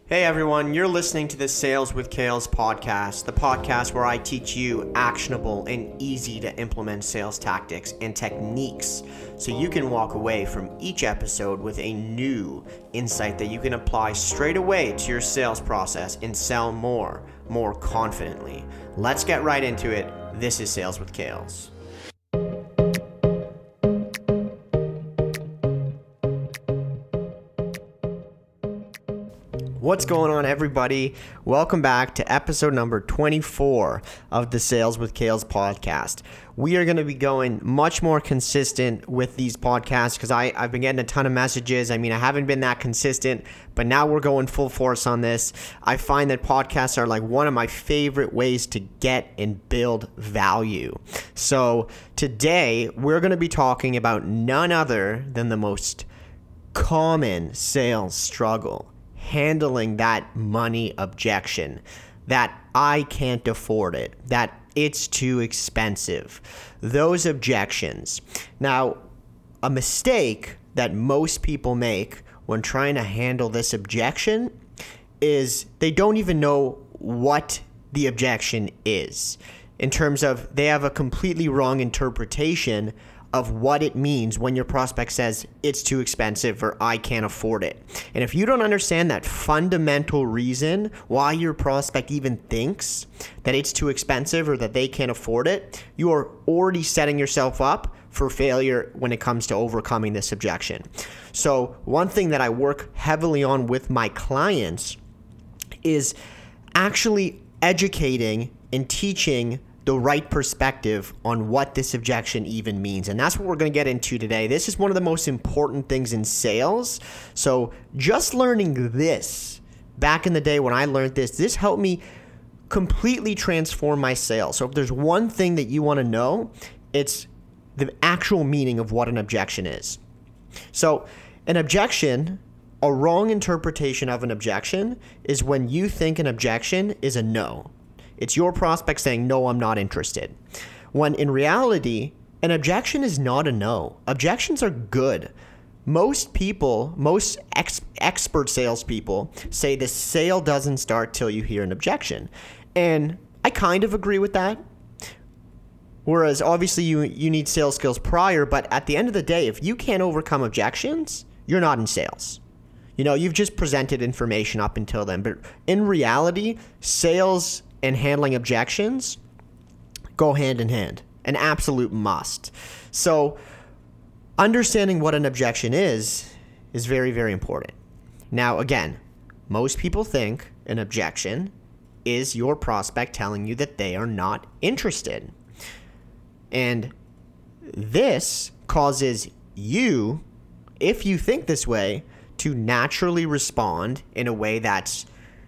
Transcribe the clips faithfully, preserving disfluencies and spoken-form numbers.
Hey everyone, you're listening to the Sales with Kales podcast, the podcast where I teach you actionable and easy to implement sales tactics and techniques so you can walk away from each episode with a new insight that you can apply straight away to your sales process and sell more, more confidently. Let's get right into it. This is Sales with Kales. What's going on, everybody? Welcome back to episode number twenty-four of the Sales with Kales podcast. We are going to be going much more consistent with these podcasts because I've been getting a ton of messages. I mean, I haven't been that consistent, but now we're going full force on this. I find that podcasts are like one of my favorite ways to get and build value. So today we're going to be talking about none other than the most common sales struggle. Handling that money objection, that I can't afford it, that it's too expensive, those objections. Now, a mistake that most people make when trying to handle this objection is they don't even know what the objection is, in terms of they have a completely wrong interpretation of what it means when your prospect says it's too expensive or I can't afford it. And if you don't understand that fundamental reason why your prospect even thinks that it's too expensive or that they can't afford it, you are already setting yourself up for failure when it comes to overcoming this objection. So one thing that I work heavily on with my clients is actually educating and teaching the right perspective on what this objection even means. And that's what we're going to get into today. This is one of the most important things in sales. So just learning this back in the day when I learned this, this helped me completely transform my sales. So if there's one thing that you want to know, it's the actual meaning of what an objection is. So an objection, a wrong interpretation of an objection, is when you think an objection is a no. It's your prospect saying, no, I'm not interested. When in reality, an objection is not a no. Objections are good. Most people, most ex- expert salespeople say the sale doesn't start till you hear an objection. And I kind of agree with that. Whereas obviously you, you need sales skills prior, but at the end of the day, if you can't overcome objections, you're not in sales. You know, you've just presented information up until then. But in reality, sales and handling objections go hand in hand, an absolute must. So understanding what an objection is is very, very important. Now, again, most people think an objection is your prospect telling you that they are not interested. And this causes you, if you think this way, to naturally respond in a way that's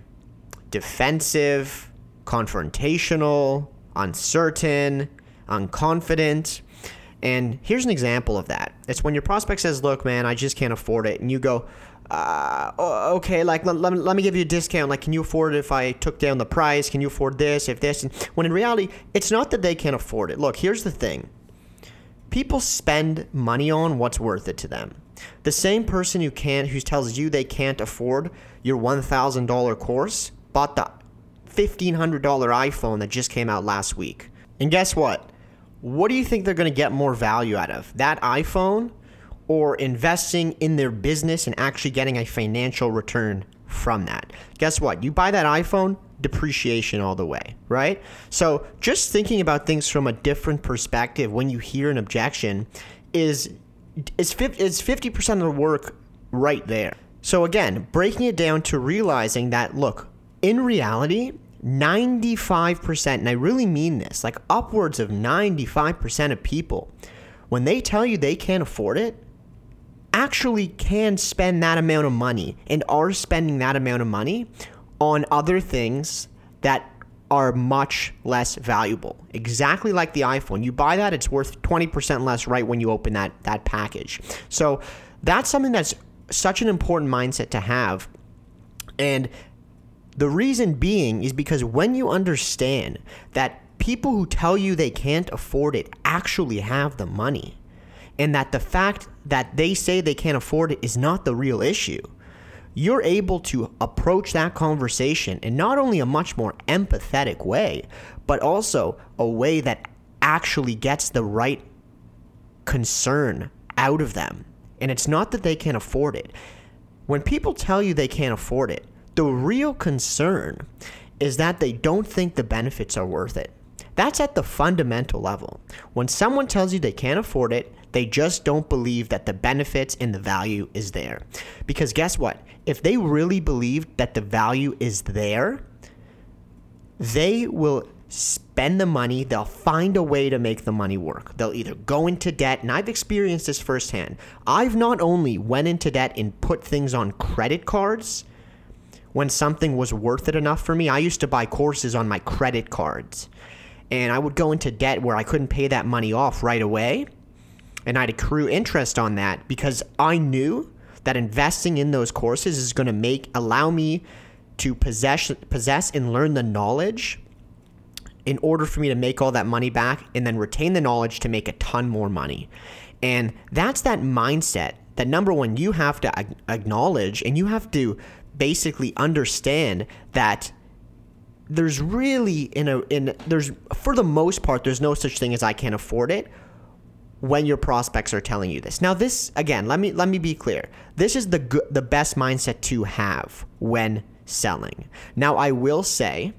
defensive, confrontational, uncertain, unconfident. And here's an example of that. It's when your prospect says, look, man, I just can't afford it. And you go, uh, okay, like, let, let, me, let me give you a discount. Like, can you afford it if I took down the price? Can you afford this, if this? And when in reality, it's not that they can't afford it. Look, here's the thing. People spend money on what's worth it to them. The same person who can't, who tells you they can't afford your one thousand dollars course bought the fifteen hundred dollars iPhone that just came out last week. And guess what? What do you think they're going to get more value out of? That iPhone or investing in their business and actually getting a financial return from that? Guess what? You buy that iPhone, depreciation all the way, right? So just thinking about things from a different perspective when you hear an objection is is fifty percent of the work right there. So again, breaking it down to realizing that, look, in reality, ninety-five percent, and I really mean this, like upwards of ninety-five percent of people, when they tell you they can't afford it, actually can spend that amount of money and are spending that amount of money on other things that are much less valuable. Exactly like the iPhone. You buy that, it's worth twenty percent less right when you open that, that package. So that's something that's such an important mindset to have. And the reason being is because when you understand that people who tell you they can't afford it actually have the money, and that the fact that they say they can't afford it is not the real issue, you're able to approach that conversation in not only a much more empathetic way, but also a way that actually gets the right concern out of them. And it's not that they can't afford it. When people tell you they can't afford it, the real concern is that they don't think the benefits are worth it. That's at the fundamental level. When someone tells you they can't afford it, they just don't believe that the benefits and the value is there. Because guess what? If they really believed that the value is there, they will spend the money. They'll find a way to make the money work. They'll either go into debt, and I've experienced this firsthand. I've not only went into debt and put things on credit cards when something was worth it enough for me. I used to buy courses on my credit cards, and I would go into debt where I couldn't pay that money off right away, and I'd accrue interest on that because I knew that investing in those courses is going to make allow me to possess possess and learn the knowledge in order for me to make all that money back and then retain the knowledge to make a ton more money. And that's that mindset that, number one, you have to acknowledge, and you have to basically understand that there's really in a in there's for the most part there's no such thing as I can't afford it when your prospects are telling you this. Now this, again, let me let me be clear. This is the good, the best mindset to have when selling. Now I will say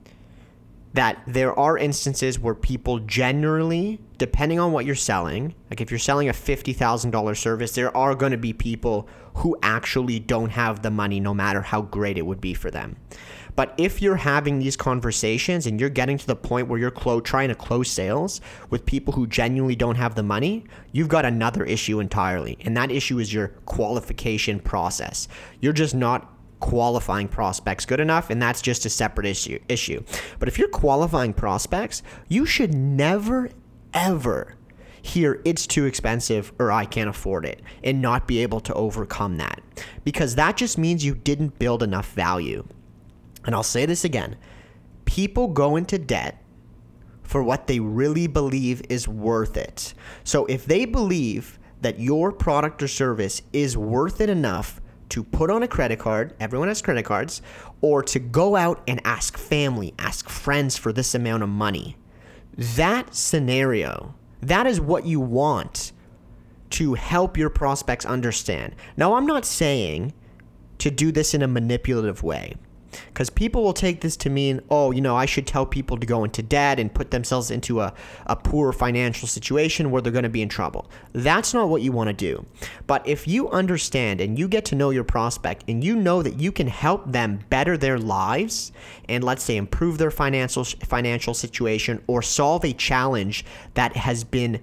that there are instances where people generally, depending on what you're selling, like if you're selling a fifty thousand dollars service, there are going to be people who actually don't have the money no matter how great it would be for them. But if you're having these conversations and you're getting to the point where you're clo- trying to close sales with people who genuinely don't have the money, you've got another issue entirely. And that issue is your qualification process. You're just not qualifying prospects good enough, and that's just a separate issue issue. But if you're qualifying prospects, you should never, ever hear it's too expensive or I can't afford it and not be able to overcome that, because that just means you didn't build enough value. And I'll say this again, people go into debt for what they really believe is worth it. So if they believe that your product or service is worth it enough to put on a credit card, everyone has credit cards, or to go out and ask family, ask friends for this amount of money, that scenario, that is what you want to help your prospects understand. Now, I'm not saying to do this in a manipulative way, because people will take this to mean, oh, you know, I should tell people to go into debt and put themselves into a, a poor financial situation where they're going to be in trouble. That's not what you want to do. But if you understand and you get to know your prospect and you know that you can help them better their lives and, let's say, improve their financial financial situation or solve a challenge that has been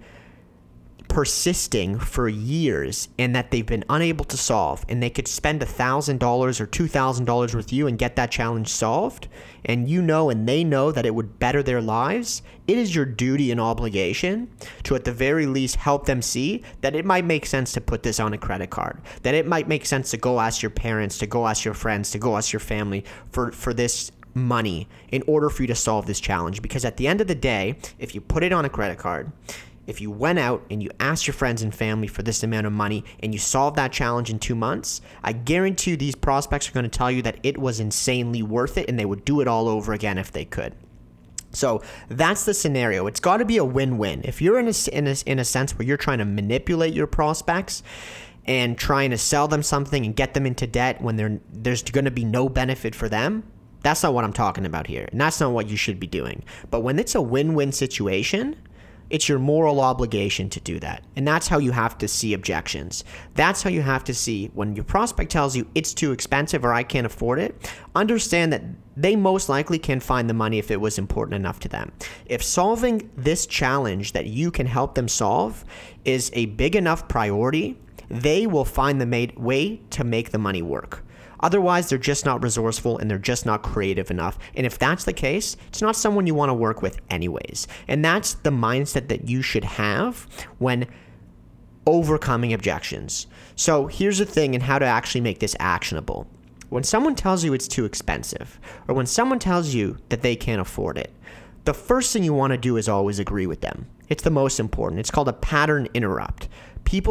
persisting for years and that they've been unable to solve, and they could spend one thousand dollars or two thousand dollars with you and get that challenge solved, and you know and they know that it would better their lives, it is your duty and obligation to at the very least help them see that it might make sense to put this on a credit card, that it might make sense to go ask your parents, to go ask your friends, to go ask your family for, for this money in order for you to solve this challenge. Because at the end of the day, if you put it on a credit card, if you went out and you asked your friends and family for this amount of money and you solved that challenge in two months, I guarantee you these prospects are going to tell you that it was insanely worth it and they would do it all over again if they could. So that's the scenario. It's got to be a win-win. If you're in a, in a, in a sense where you're trying to manipulate your prospects and trying to sell them something and get them into debt when there's going to be no benefit for them, that's not what I'm talking about here. And that's not what you should be doing. But when it's a win-win situation, it's your moral obligation to do that. And that's how you have to see objections. That's how you have to see when your prospect tells you it's too expensive or I can't afford it, understand that they most likely can find the money if it was important enough to them. If solving this challenge that you can help them solve is a big enough priority, they will find the made way to make the money work. Otherwise, they're just not resourceful and they're just not creative enough. And if that's the case, it's not someone you want to work with anyways. And that's the mindset that you should have when overcoming objections. So here's the thing and how to actually make this actionable. When someone tells you it's too expensive, or when someone tells you that they can't afford it, the first thing you want to do is always agree with them. It's the most important. It's called a pattern interrupt. People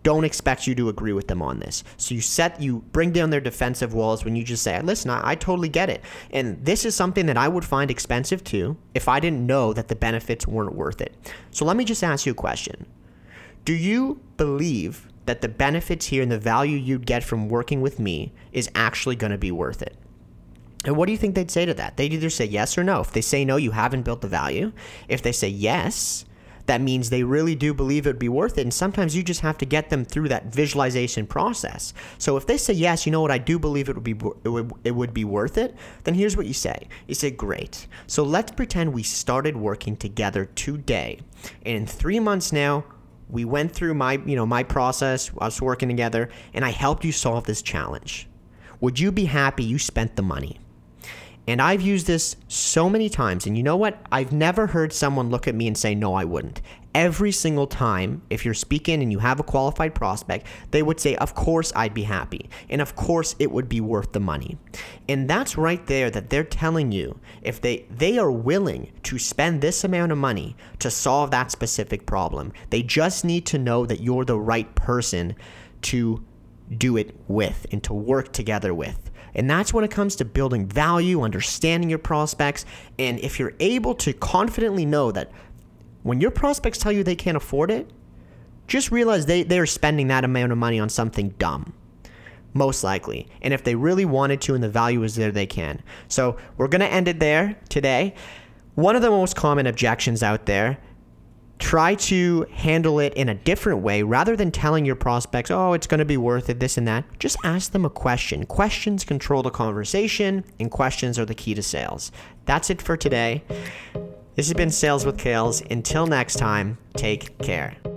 don't expect you to agree with them on this. So you set, you bring down their defensive walls when you just say, listen, I, I totally get it. And this is something that I would find expensive too if I didn't know that the benefits weren't worth it. So let me just ask you a question. Do you believe that the benefits here and the value you'd get from working with me is actually going to be worth it? And what do you think they'd say to that? They'd either say yes or no. If they say no, you haven't built the value. If they say yes, that means they really do believe it would be worth it. And sometimes you just have to get them through that visualization process. So if they say yes, you know what, I do believe it would be it would, it would be worth it, then here's what you say. You say, great. So let's pretend we started working together today. And in three months now, we went through my, you know, my process, us working together, and I helped you solve this challenge. Would you be happy you spent the money? And I've used this so many times, and you know what? I've never heard someone look at me and say, no, I wouldn't. Every single time, if you're speaking and you have a qualified prospect, they would say, of course I'd be happy. And of course it would be worth the money. And that's right there that they're telling you if they, they are willing to spend this amount of money to solve that specific problem. They just need to know that you're the right person to do it with and to work together with. And that's when it comes to building value, understanding your prospects. And if you're able to confidently know that when your prospects tell you they can't afford it, just realize they, they're spending that amount of money on something dumb, most likely. And if they really wanted to and the value is there, they can. So we're going to end it there today. One of the most common objections out there, try to handle it in a different way. Rather than telling your prospects, oh, it's going to be worth it, this and that, just ask them a question. Questions control the conversation, and questions are the key to sales. That's it for today. This has been Sales with Kales. Until next time, take care.